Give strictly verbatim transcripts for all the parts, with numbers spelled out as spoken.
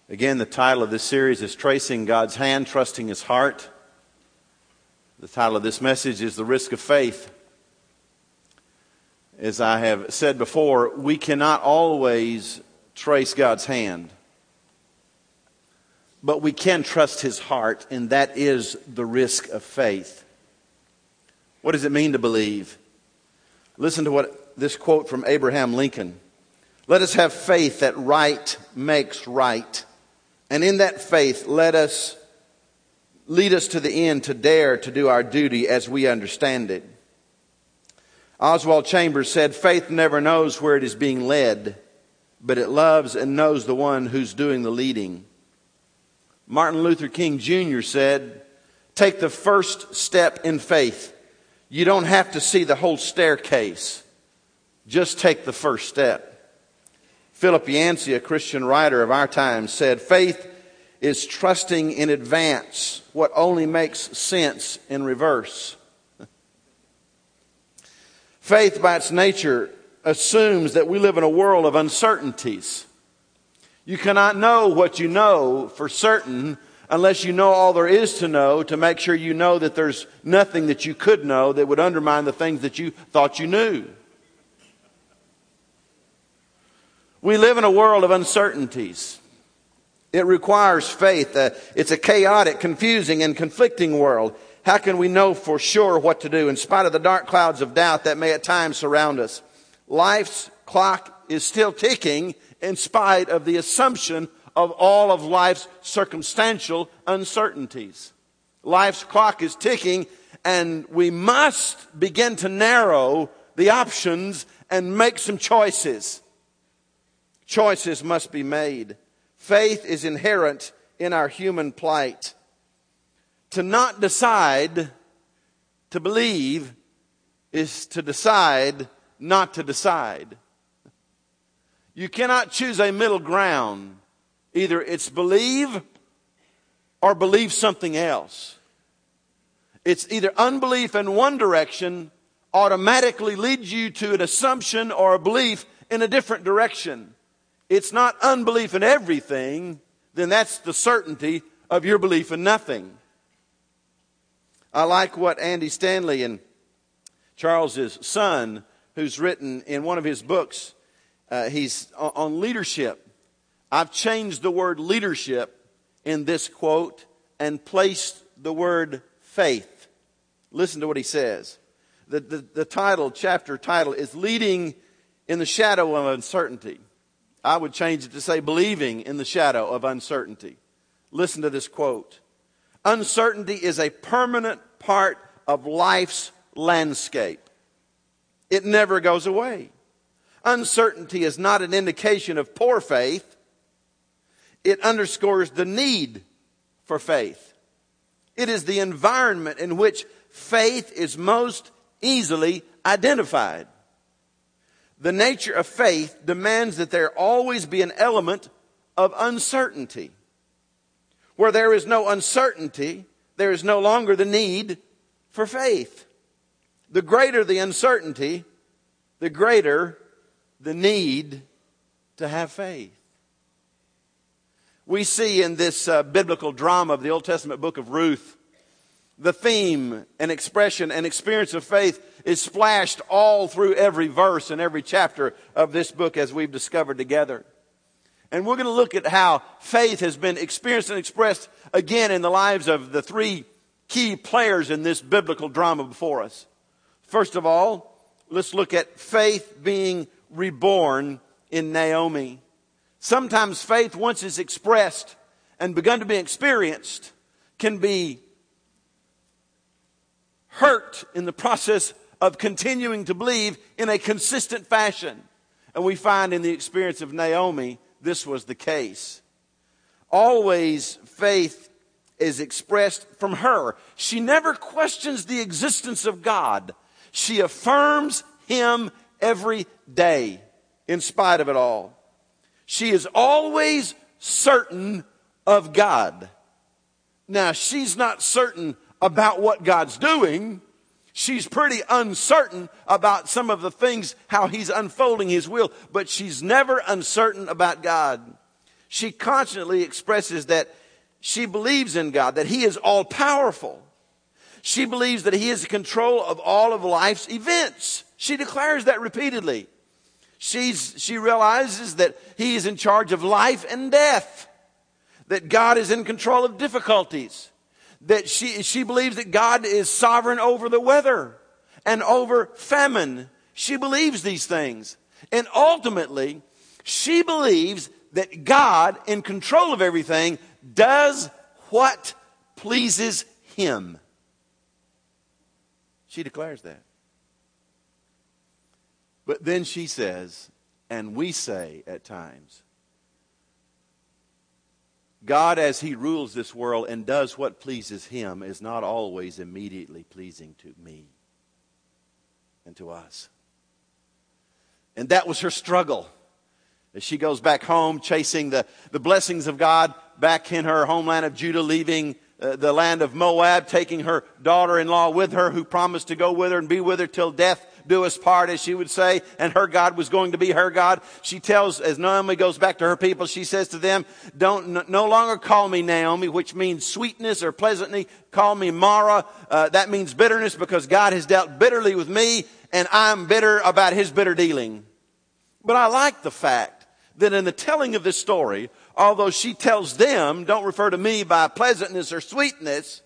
Again, the title of this series is Tracing God's Hand, Trusting His Heart. The title of this message is The Risk of Faith. As I have said before, we cannot always trace God's hand, but we can trust His heart, and that is the risk of faith. What does it mean to believe? Listen to what this quote from Abraham Lincoln. Let us have faith that right makes right. And in that faith, let us lead us to the end to dare to do our duty as we understand it. Oswald Chambers said, faith never knows where it is being led, but it loves and knows the one who's doing the leading. Martin Luther King Junior said, take the first step in faith. You don't have to see the whole staircase. Just take the first step. Philip Yancey, a Christian writer of our time, said, faith is trusting in advance what only makes sense in reverse. Faith, by its nature, assumes that we live in a world of uncertainties. You cannot know what you know for certain unless you know all there is to know to make sure you know that there's nothing that you could know that would undermine the things that you thought you knew. We live in a world of uncertainties. It requires faith. Uh, it's a chaotic, confusing, and conflicting world. How can we know for sure what to do in spite of the dark clouds of doubt that may at times surround us? Life's clock is still ticking in spite of the assumption of all of life's circumstantial uncertainties. Life's clock is ticking, and we must begin to narrow the options and make some choices. Choices must be made. Faith is inherent in our human plight. To not decide to believe is to decide not to decide. You cannot choose a middle ground. Either it's believe or believe something else. It's either unbelief in one direction automatically leads you to an assumption or a belief in a different direction. It's not unbelief in everything, then that's the certainty of your belief in nothing. I like what Andy Stanley, and Charles's son, who's written in one of his books, uh, he's on leadership. I've changed the word leadership in this quote and placed the word faith. Listen to what he says. The, the, the title, chapter title is Leading in the Shadow of Uncertainty. I would change it to say believing in the shadow of uncertainty. Listen to this quote. Uncertainty is a permanent part of life's landscape. It never goes away. Uncertainty is not an indication of poor faith. It underscores the need for faith. It is the environment in which faith is most easily identified. The nature of faith demands that there always be an element of uncertainty. Where there is no uncertainty, there is no longer the need for faith. The greater the uncertainty, the greater the need to have faith. We see in this uh, biblical drama of the Old Testament book of Ruth, the theme and expression and experience of faith is splashed all through every verse and every chapter of this book as we've discovered together. And we're going to look at how faith has been experienced and expressed again in the lives of the three key players in this biblical drama before us. First of all, let's look at faith being reborn in Naomi. Sometimes faith, once it's expressed and begun to be experienced, can be hurt in the process of continuing to believe in a consistent fashion. And we find in the experience of Naomi, this was the case. Always faith is expressed from her. She never questions the existence of God. She affirms Him every day in spite of it all. She is always certain of God. Now, she's not certain about what God's doing. She's pretty uncertain about some of the things, how He's unfolding His will, but she's never uncertain about God. She constantly expresses that she believes in God, that He is all-powerful. She believes that He is in control of all of life's events. She declares that repeatedly. She's, she realizes that He is in charge of life and death, that God is in control of difficulties, that she, she believes that God is sovereign over the weather and over famine. She believes these things. And ultimately, she believes that God, in control of everything, does what pleases Him. She declares that. But then she says, and we say at times, God, as He rules this world and does what pleases Him, is not always immediately pleasing to me and to us. And that was her struggle. As she goes back home, chasing the, the blessings of God back in her homeland of Judah, leaving uh, the land of Moab, taking her daughter-in-law with her, who promised to go with her and be with her till death do us part, as she would say, and her God was going to be her God. She tells, as Naomi goes back to her people, she says to them, don't, no longer call me Naomi, which means sweetness or pleasantly. Call me Mara. Uh, that means bitterness, because God has dealt bitterly with me, and I'm bitter about His bitter dealing. But I like the fact that in the telling of this story, although she tells them, don't refer to me by pleasantness or sweetness,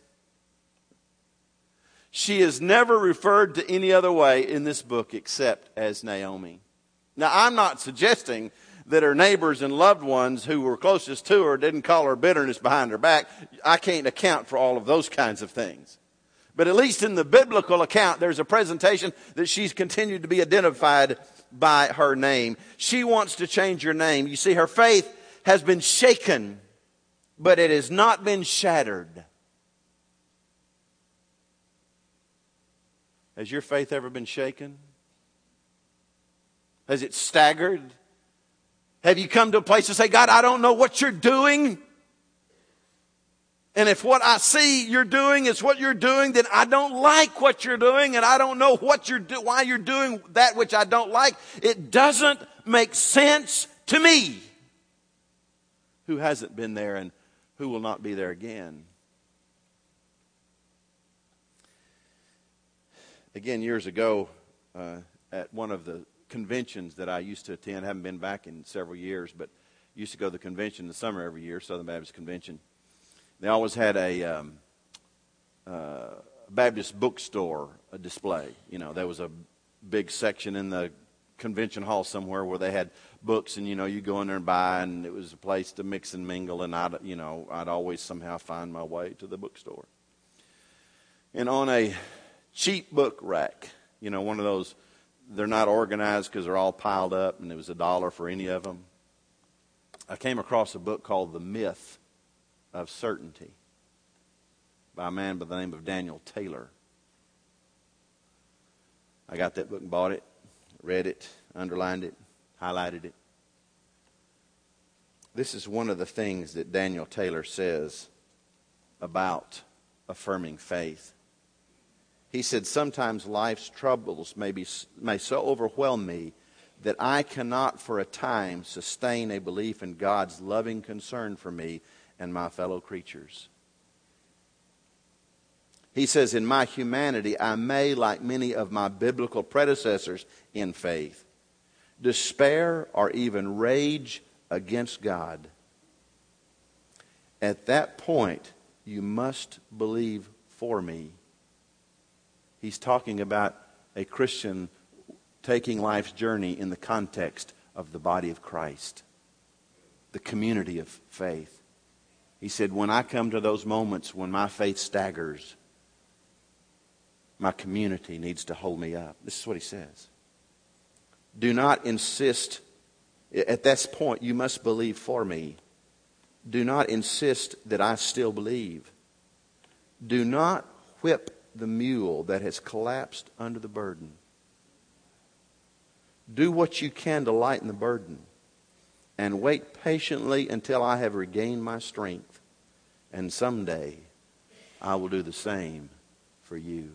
she is never referred to any other way in this book except as Naomi. Now, I'm not suggesting that her neighbors and loved ones who were closest to her didn't call her bitterness behind her back. I can't account for all of those kinds of things. But at least in the biblical account, there's a presentation that she's continued to be identified by her name. She wants to change her name. You see, her faith has been shaken, but it has not been shattered. Has your faith ever been shaken? Has it staggered? Have you come to a place to say, God, I don't know what you're doing. And if what I see you're doing is what you're doing, then I don't like what you're doing, and I don't know what you're do- why you're doing that which I don't like. It doesn't make sense to me. Who hasn't been there and who will not be there again? Again, years ago, uh, at one of the conventions that I used to attend, I haven't been back in several years, but used to go to the convention in the summer every year, Southern Baptist Convention. They always had a um, uh, Baptist bookstore a display. You know, there was a big section in the convention hall somewhere where they had books, and you know, you go in there and buy, and it was a place to mix and mingle. And I'd, you know, I'd always somehow find my way to the bookstore. And on a cheap book rack, you know, one of those, they're not organized because they're all piled up, and it was a dollar for any of them. I came across a book called The Myth of Certainty by a man by the name of Daniel Taylor. I got that book and bought it, read it, underlined it, highlighted it. This is one of the things that Daniel Taylor says about affirming faith. He said, sometimes life's troubles may, be, may so overwhelm me that I cannot for a time sustain a belief in God's loving concern for me and my fellow creatures. He says, in my humanity, I may, like many of my biblical predecessors in faith, despair or even rage against God. At that point, you must believe for me. He's talking about a Christian taking life's journey in the context of the body of Christ, the community of faith. He said, when I come to those moments when my faith staggers, my community needs to hold me up. This is what he says. Do not insist. At this point, you must believe for me. Do not insist that I still believe. Do not whip the mule that has collapsed under the burden. Do what you can to lighten the burden, and wait patiently until I have regained my strength. And someday I will do the same for you.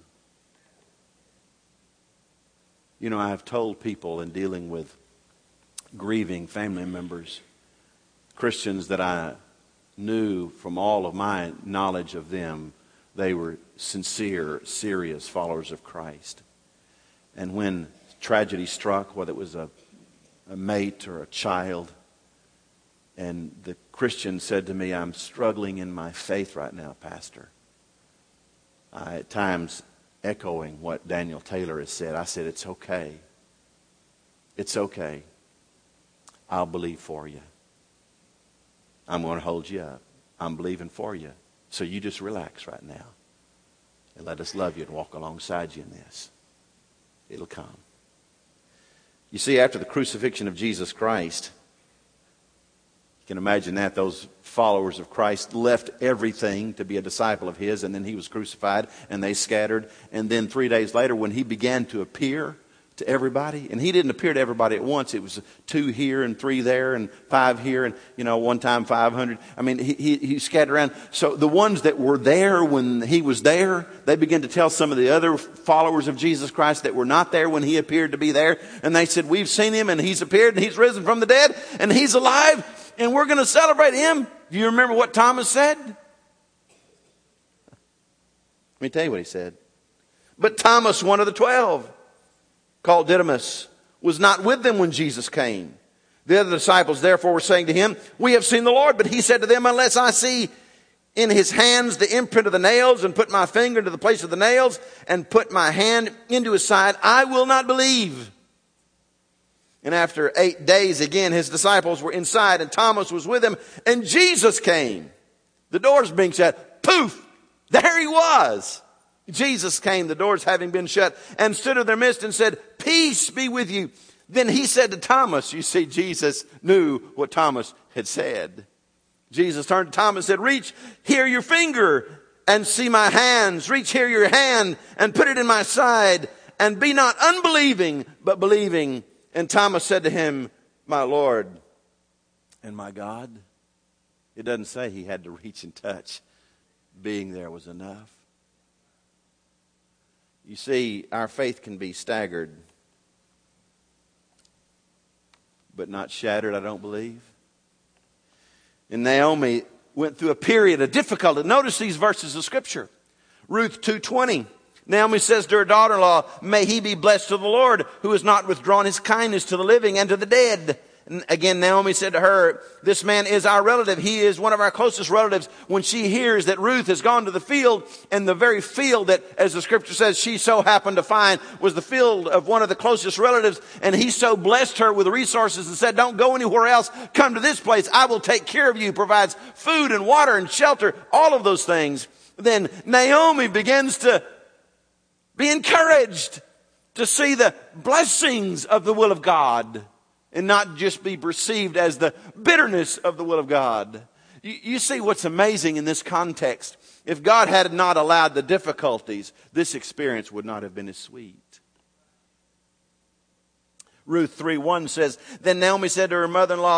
You know, I have told people in dealing with grieving family members, Christians that I knew from all of my knowledge of them, they were sincere, serious followers of Christ. And when tragedy struck, whether it was a, a mate or a child, and the Christian said to me, I'm struggling in my faith right now, Pastor. I, at times echoing what Daniel Taylor has said, I said, it's okay. It's okay. I'll believe for you. I'm going to hold you up. I'm believing for you. So you just relax right now. And let us love you and walk alongside you in this. It'll come. You see, after the crucifixion of Jesus Christ, you can imagine that those followers of Christ left everything to be a disciple of his, and then he was crucified, and they scattered. And then three days later, when he began to appear to everybody, and he didn't appear to everybody at once. It was two here and three there and five here, and you know, one time five hundred. I mean, he, he, he scattered around. So the ones that were there when he was there, they began to tell some of the other followers of Jesus Christ that were not there when he appeared to be there. And they said, we've seen him, and he's appeared, and he's risen from the dead, and he's alive, and we're going to celebrate him. Do you remember what Thomas said? Let me tell you what he said. But Thomas, one of the twelve, called Didymus, was not with them when Jesus came. The other disciples therefore were saying to him, we have seen the Lord. But he said to them, unless I see in his hands the imprint of the nails, and put my finger into the place of the nails, and put my hand into his side, I will not believe. And after eight days again, his disciples were inside, and Thomas was with him, and Jesus came. The doors being shut, poof, there he was. Jesus came, the doors having been shut, and stood in their midst and said, peace be with you. Then he said to Thomas, you see, Jesus knew what Thomas had said. Jesus turned to Thomas and said, reach here your finger and see my hands. Reach here your hand and put it in my side, and be not unbelieving, but believing. And Thomas said to him, my Lord and my God. It doesn't say he had to reach and touch. Being there was enough. You see, our faith can be staggered, but not shattered, I don't believe. And Naomi went through a period of difficulty. Notice these verses of Scripture. Ruth two twenty. Naomi says to her daughter-in-law, may he be blessed of the Lord, who has not withdrawn his kindness to the living and to the dead. And again, Naomi said to her, this man is our relative. He is one of our closest relatives. When she hears that Ruth has gone to the field, and the very field that, as the scripture says, she so happened to find was the field of one of the closest relatives, and he so blessed her with resources and said, don't go anywhere else. Come to this place. I will take care of you. Provides food and water and shelter, all of those things. Then Naomi begins to be encouraged to see the blessings of the will of God, and not just be perceived as the bitterness of the will of God. You, you see what's amazing in this context. If God had not allowed the difficulties, this experience would not have been as sweet. Ruth three one says, then Naomi said to her mother-in-law,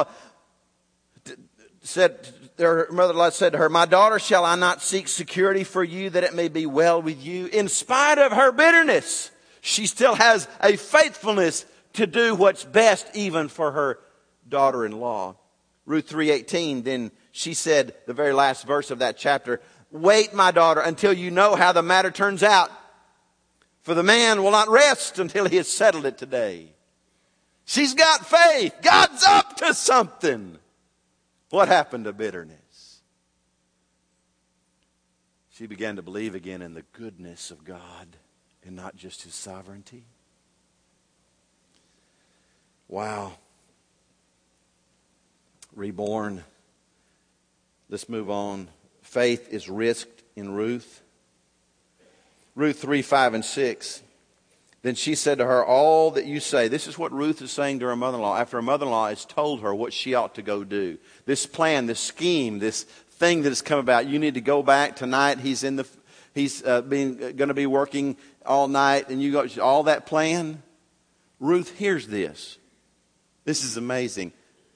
said, her mother-in-law said to her, my daughter, shall I not seek security for you, that it may be well with you? In spite of her bitterness, she still has a faithfulness to do what's best even for her daughter-in-law. Ruth three eighteen, then she said, the very last verse of that chapter, wait, my daughter, until you know how the matter turns out. For the man will not rest until he has settled it today. She's got faith. God's up to something. What happened to bitterness? She began to believe again in the goodness of God and not just his sovereignty. Wow. Reborn. Let's move on. Faith is risked in Ruth. Ruth three, five, and six. Then she said to her, all that you say. This is what Ruth is saying to her mother-in-law after her mother-in-law has told her what she ought to go do. This plan, this scheme, this thing that has come about. You need to go back tonight. He's in the, he's uh, being going to be working all night, and you go all that plan. Ruth hears this. This is amazing.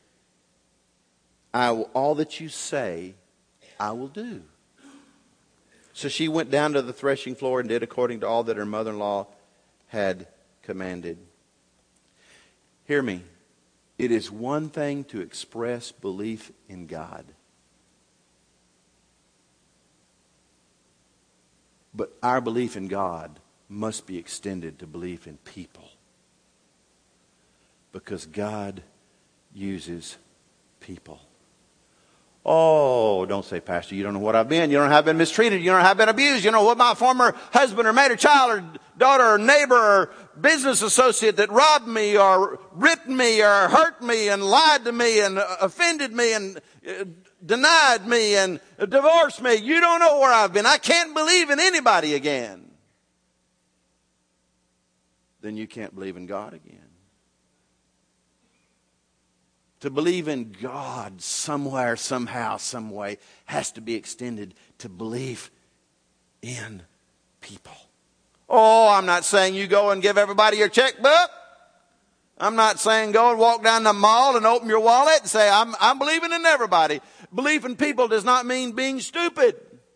I will, all that you say, I will do. So she went down to the threshing floor and did according to all that her mother-in-law had commanded. Hear me. It is one thing to express belief in God. But our belief in God must be extended to belief in people. Because God uses people. Oh, don't say, Pastor, you don't know what I've been. You don't know how I've been mistreated. You don't know how I've been abused. You don't know what my former husband or mate or child or daughter or neighbor or business associate that robbed me or ripped me or hurt me and lied to me and offended me and denied me and divorced me. You don't know where I've been. I can't believe in anybody again. Then you can't believe in God again. To believe in God somewhere, somehow, some way has to be extended to belief in people. Oh, I'm not saying you go and give everybody your checkbook. I'm not saying go and walk down the mall and open your wallet and say, I'm, I'm believing in everybody. Belief in people does not mean being stupid.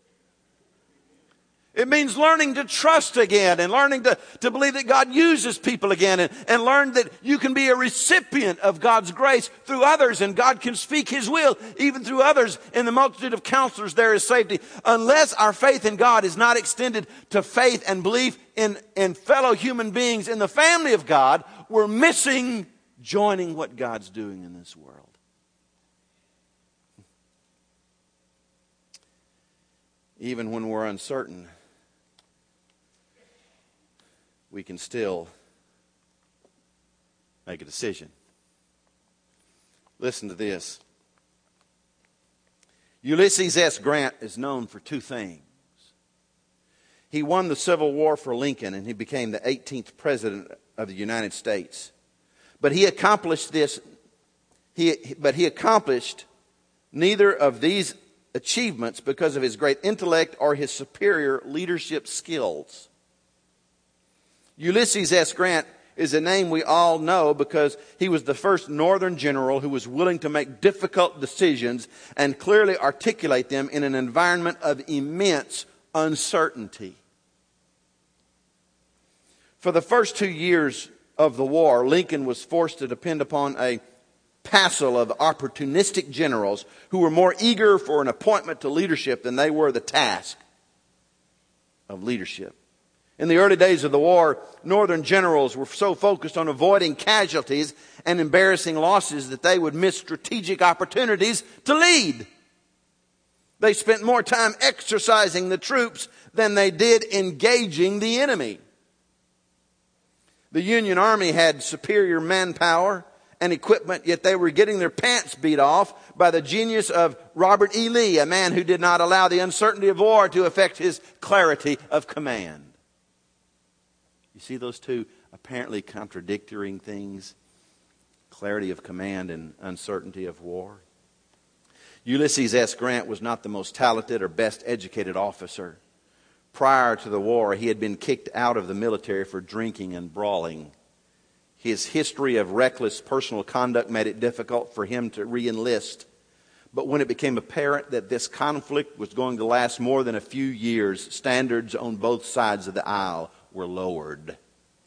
It means learning to trust again and learning to, to believe that God uses people again and, and learn that you can be a recipient of God's grace through others and God can speak His will even through others. In the multitude of counselors there is safety. Unless our faith in God is not extended to faith and belief in, in fellow human beings in the family of God, we're missing joining what God's doing in this world. Even when we're uncertain, we can still make a decision. Listen to this. Ulysses S. Grant is known for two things. He won the Civil War for Lincoln and he became the eighteenth president of the United States. But he accomplished this, he, but he accomplished neither of these achievements because of his great intellect or his superior leadership skills. Ulysses S. Grant is a name we all know because he was the first Northern general who was willing to make difficult decisions and clearly articulate them in an environment of immense uncertainty. For the first two years of the war, Lincoln was forced to depend upon a passel of opportunistic generals who were more eager for an appointment to leadership than they were the task of leadership. In the early days of the war, Northern generals were so focused on avoiding casualties and embarrassing losses that they would miss strategic opportunities to lead. They spent more time exercising the troops than they did engaging the enemy. The Union Army had superior manpower and equipment, yet they were getting their pants beat off by the genius of Robert E. Lee, a man who did not allow the uncertainty of war to affect his clarity of command. You see those two apparently contradictory things? Clarity of command and uncertainty of war. Ulysses S. Grant was not the most talented or best educated officer. Prior to the war, he had been kicked out of the military for drinking and brawling. His history of reckless personal conduct made it difficult for him to re-enlist. But when it became apparent that this conflict was going to last more than a few years, standards on both sides of the aisle were lowered.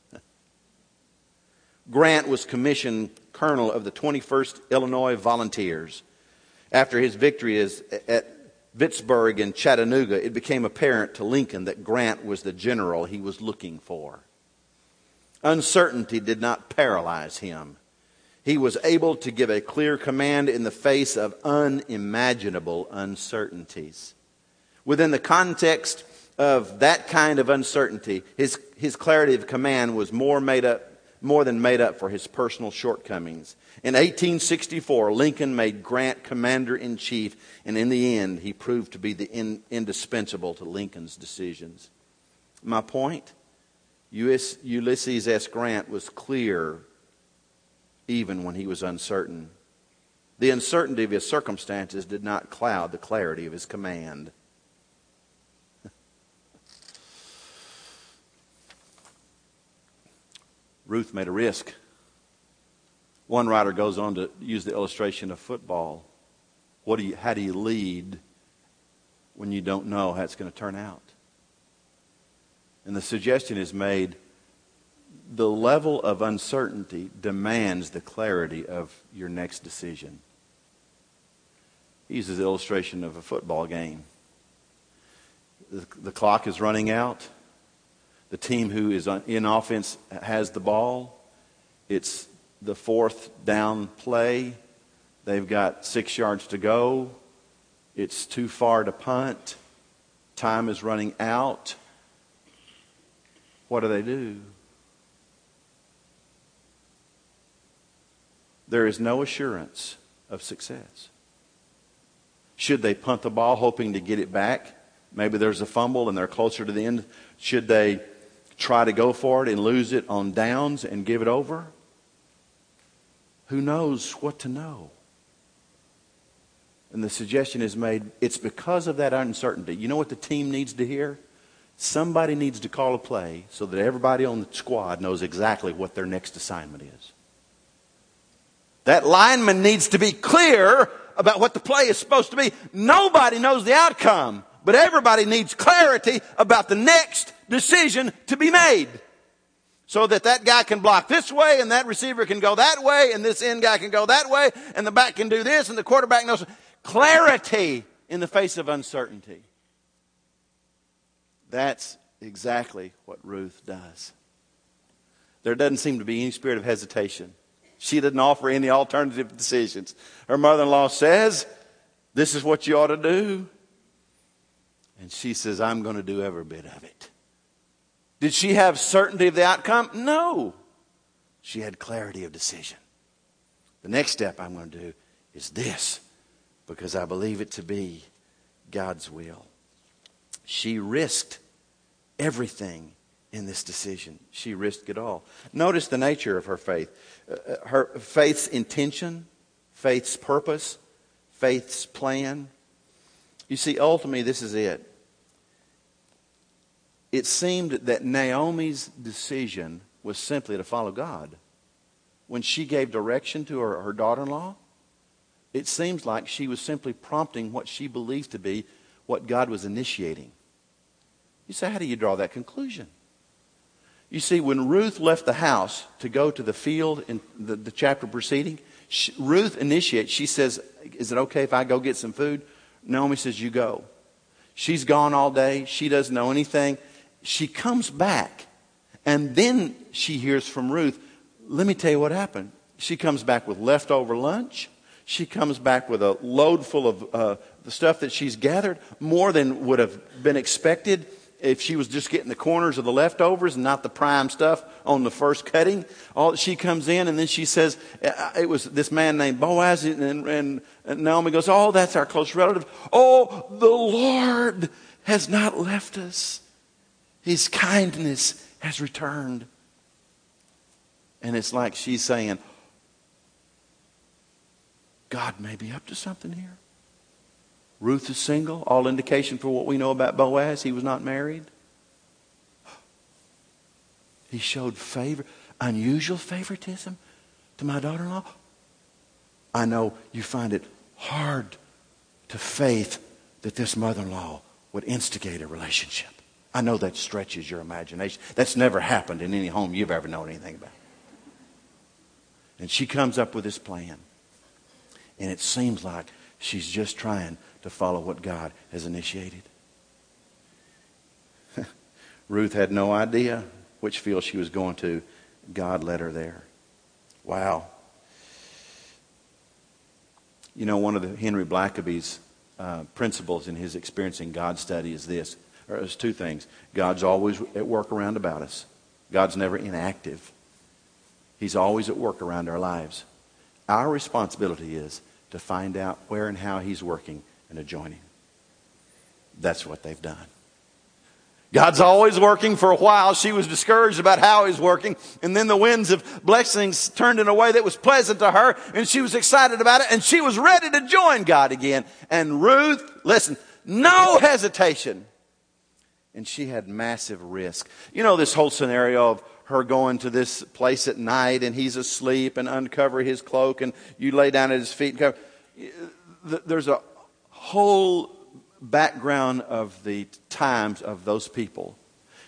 Grant was commissioned colonel of the twenty-first Illinois Volunteers. After his victory at Vicksburg and Chattanooga, it became apparent to Lincoln that Grant was the general he was looking for. Uncertainty did not paralyze him. He was able to give a clear command in the face of unimaginable uncertainties. Within the context of that kind of uncertainty, his, his clarity of command was more made up, more than made up for his personal shortcomings. In eighteen sixty-four, Lincoln made Grant commander-in-chief, and in the end, he proved to be the in, indispensable to Lincoln's decisions. My point? Ulysses S. Grant was clear even when he was uncertain. The uncertainty of his circumstances did not cloud the clarity of his command. Ruth made a risk. One writer goes on to use the illustration of football. What do you, how do you lead when you don't know how it's going to turn out? And the suggestion is made, the level of uncertainty demands the clarity of your next decision. He uses the illustration of a football game. The, the clock is running out. The team who is in offense has the ball. It's the fourth down play. They've got six yards to go. It's too far to punt. Time is running out. What do they do? There is no assurance of success. Should they punt the ball hoping to get it back? Maybe there's a fumble and they're closer to the end. Should they try to go for it and lose it on downs and give it over? Who knows what to know? And the suggestion is made, it's because of that uncertainty. You know what the team needs to hear? Somebody needs to call a play so that everybody on the squad knows exactly what their next assignment is. That lineman needs to be clear about what the play is supposed to be. Nobody knows the outcome, but everybody needs clarity about the next decision to be made. So that that guy can block this way, and that receiver can go that way, and this end guy can go that way, and the back can do this, and the quarterback knows. Clarity in the face of uncertainty. That's exactly what Ruth does. There doesn't seem to be any spirit of hesitation. She didn't offer any alternative decisions. Her mother-in-law says, this is what you ought to do. And she says, I'm going to do every bit of it. Did she have certainty of the outcome? No. She had clarity of decision. The next step I'm going to do is this, because I believe it to be God's will. She risked everything in this decision. She risked it all. Notice the nature of her faith. Uh, her faith's intention, faith's purpose, faith's plan. You see, ultimately, this is it. It seemed that Naomi's decision was simply to follow God. When she gave direction to her, her daughter-in-law, it seems like she was simply prompting what she believed to be what God was initiating. You say, how do you draw that conclusion? You see, when Ruth left the house to go to the field in the, the chapter preceding, she, Ruth initiates. She says, is it okay if I go get some food? Naomi says, you go. She's gone all day. She doesn't know anything. She comes back, and then she hears from Ruth, let me tell you what happened. She comes back with leftover lunch. She comes back with a load full of uh, the stuff that she's gathered, more than would have been expected if she was just getting the corners of the leftovers and not the prime stuff on the first cutting. All she comes in, and then she says, it was this man named Boaz, and, and, and Naomi goes, oh, that's our close relative. Oh, the Lord has not left us. His kindness has returned. And it's like she's saying, God may be up to something here. Ruth is single. All indication for what we know about Boaz, he was not married. He showed favor, unusual favoritism to my daughter-in-law. I know you find it hard to faith that this mother-in-law would instigate a relationship. I know that stretches your imagination. That's never happened in any home you've ever known anything about. And she comes up with this plan. And it seems like she's just trying to follow what God has initiated. Ruth had no idea which field she was going to. God led her there. Wow. You know, one of the Henry Blackaby's uh, principles in his experiencing God study is this. There's two things. God's always at work around about us. God's never inactive. He's always at work around our lives. Our responsibility is to find out where and how He's working and to join Him. That's what they've done. God's always working. For a while, she was discouraged about how He's working. And then the winds of blessings turned in a way that was pleasant to her. And she was excited about it. And she was ready to join God again. And Ruth, listen, no hesitation. And she had massive risk. You know this whole scenario of her going to this place at night and he's asleep and uncover his cloak and you lay down at his feet and cover. There's a whole background of the times of those people.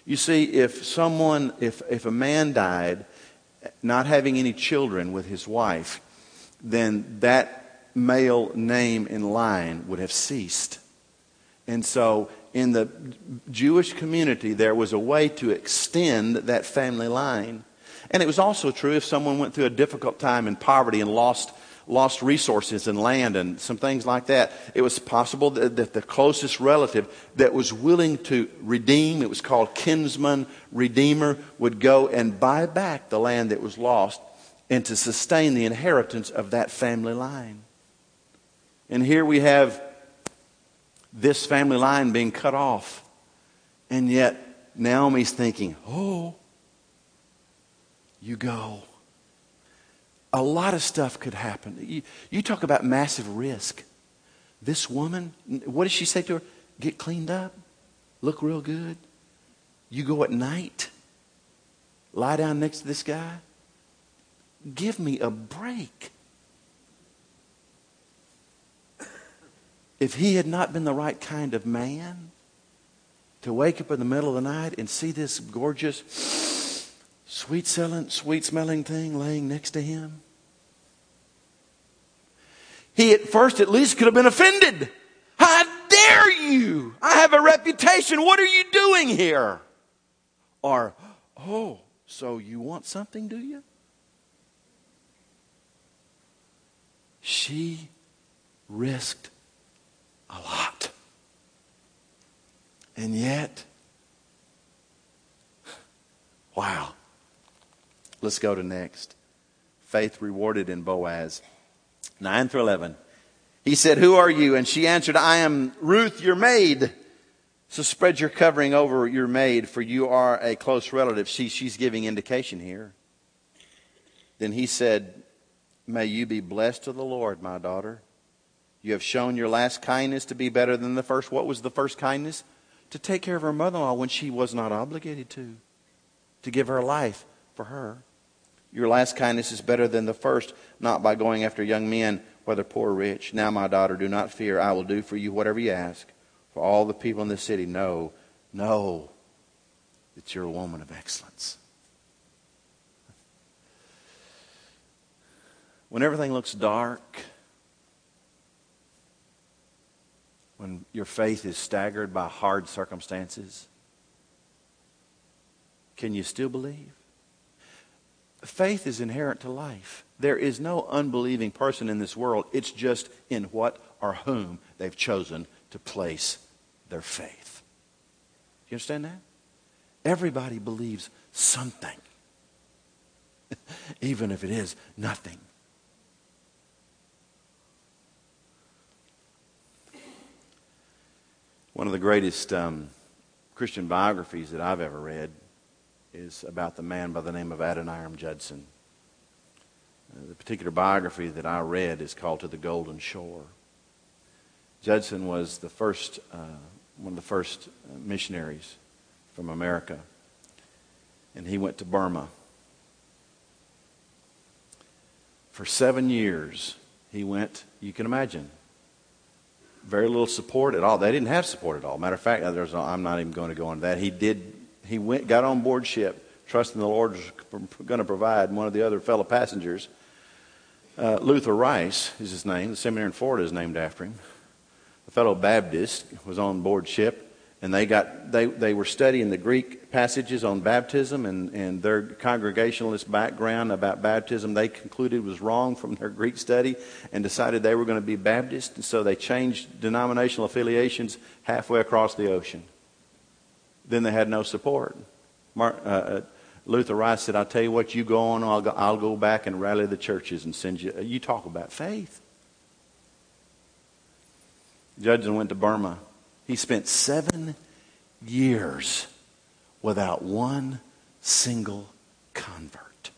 You see, if someone, if, if a man died not having any children with his wife, then that male name in line would have ceased. And so in the Jewish community, there was a way to extend that family line. And it was also true if someone went through a difficult time in poverty and lost lost resources and land and some things like that. It was possible that, that the closest relative that was willing to redeem, it was called kinsman redeemer, would go and buy back the land that was lost and to sustain the inheritance of that family line. And here we have this family line being cut off. And yet Naomi's thinking, oh, you go. A lot of stuff could happen. You, you talk about massive risk. This woman, what does she say to her? Get cleaned up. Look real good. You go at night. Lie down next to this guy. Give me a break. If he had not been the right kind of man to wake up in the middle of the night and see this gorgeous Sweet smelling, sweet smelling thing laying next to him. He at first at least could have been offended. How dare you? I have a reputation. What are you doing here? Or, oh, so you want something, do you? She risked a lot. And yet, wow. Let's go to next. Faith rewarded in Boaz. nine through eleven. He said, who are you? And she answered, I am Ruth, your maid. So spread your covering over your maid, for you are a close relative. She, she's giving indication here. Then he said, may you be blessed of the Lord, my daughter. You have shown your last kindness to be better than the first. What was the first kindness? To take care of her mother-in-law when she was not obligated to. To give her life for her. Your last kindness is better than the first, not by going after young men, whether poor or rich. Now, my daughter, do not fear. I will do for you whatever you ask. For all the people in this city know, know that you're a woman of excellence. When everything looks dark, when your faith is staggered by hard circumstances, can you still believe? Faith is inherent to life. There is no unbelieving person in this world. It's just in what or whom they've chosen to place their faith. You understand that? Everybody believes something, even if it is nothing. One of the greatest um, Christian biographies that I've ever read is about the man by the name of Adoniram Judson. Uh, the particular biography that I read is called To the Golden Shore. Judson was the first, uh, one of the first missionaries from America, and he went to Burma. For seven years, he went, you can imagine, very little support at all. They didn't have support at all. Matter of fact, there's no, I'm not even going to go into that. He did. He went, got on board ship, trusting the Lord was going to provide. One of the other fellow passengers, uh, Luther Rice is his name. The seminary in Florida is named after him. A fellow Baptist was on board ship, and they got they, they were studying the Greek passages on baptism, and, and their congregationalist background about baptism they concluded was wrong from their Greek study, and decided they were going to be Baptist, and so they changed denominational affiliations halfway across the ocean. Then they had no support. Mark, uh, Luther Rice said, I'll tell you what, you go on, I'll go, I'll go back and rally the churches and send you. You talk about faith. Judson went to Burma. He spent seven years without one single convert.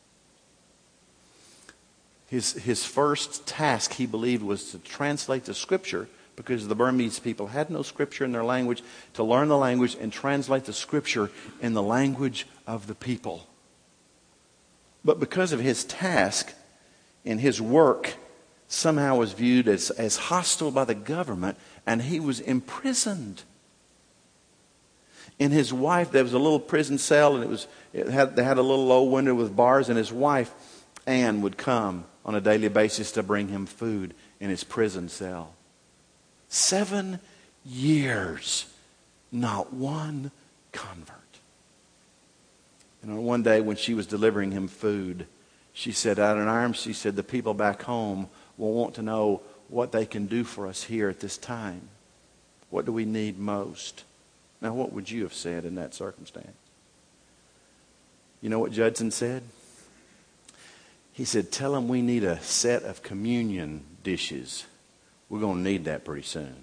His, his first task, he believed, was to translate the Scripture, because the Burmese people had no Scripture in their language, to learn the language and translate the Scripture in the language of the people. But because of his task and his work, somehow was viewed as, as hostile by the government, and he was imprisoned. And his wife, there was a little prison cell, and it was it had they had a little low window with bars, and his wife, Anne, would come on a daily basis to bring him food in his prison cell. Seven years, not one convert. And on one day when she was delivering him food, she said, out in arms, she said, the people back home will want to know what they can do for us here at this time. What do we need most? Now, what would you have said in that circumstance? You know what Judson said? He said, tell them we need a set of communion dishes. We're going to need that pretty soon.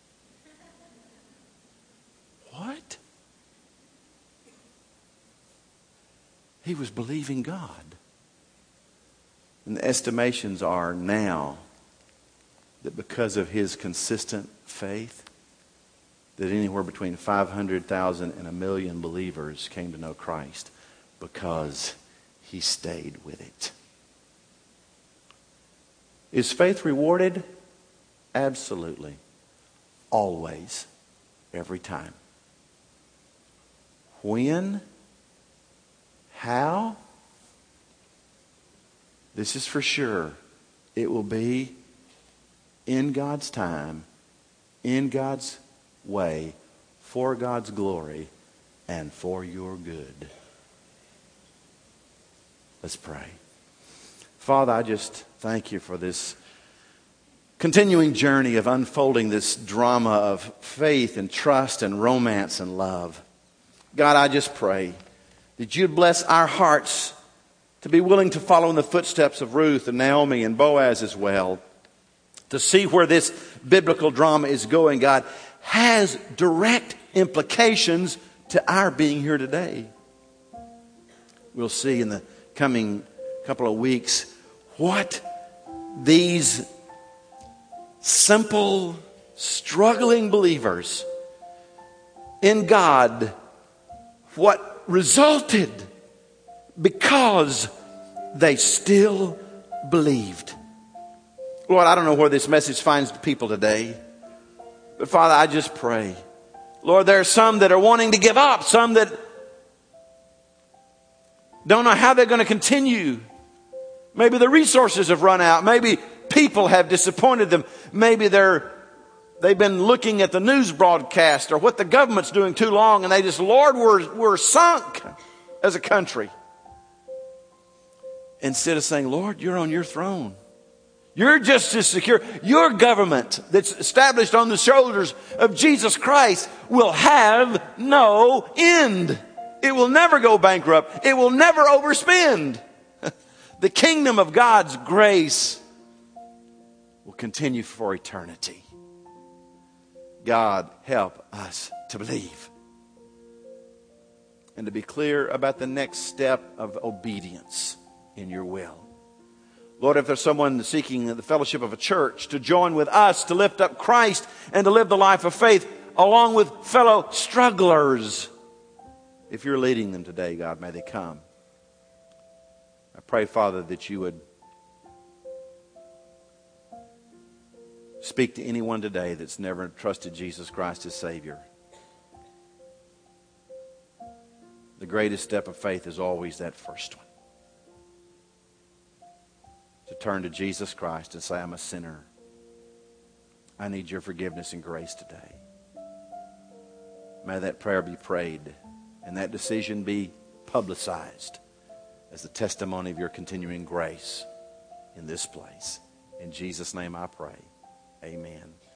What? He was believing God. And the estimations are now that because of his consistent faith, that anywhere between five hundred thousand and a million believers came to know Christ because he stayed with it. Is faith rewarded? Absolutely. Always. Every time. When? How? This is for sure. It will be in God's time, in God's way, for God's glory, and for your good. Let's pray. Father, I just thank you for this continuing journey of unfolding this drama of faith and trust and romance and love. God, I just pray that you'd bless our hearts to be willing to follow in the footsteps of Ruth and Naomi and Boaz as well. To see where this biblical drama is going, God, has direct implications to our being here today. We'll see in the coming couple of weeks what these simple, struggling believers in God, what resulted because they still believed. Lord, I don't know where this message finds people today, but Father, I just pray. Lord, there are some that are wanting to give up, some that don't know how they're going to continue. Maybe the resources have run out. Maybe people have disappointed them. Maybe they're, they've been looking at the news broadcast or what the government's doing too long, and they just, Lord, we're, we're sunk as a country. Instead of saying, Lord, you're on your throne. You're just as secure. Your government that's established on the shoulders of Jesus Christ will have no end. It will never go bankrupt. It will never overspend. The kingdom of God's grace will continue for eternity. God, help us to believe. And to be clear about the next step of obedience in your will. Lord, if there's someone seeking the fellowship of a church to join with us to lift up Christ and to live the life of faith along with fellow strugglers, if you're leading them today, God, may they come. I pray, Father, that you would speak to anyone today that's never trusted Jesus Christ as Savior. The greatest step of faith is always that first one. To turn to Jesus Christ and say, I'm a sinner. I need your forgiveness and grace today. May that prayer be prayed and that decision be publicized as the testimony of your continuing grace in this place. In Jesus' name I pray. Amen.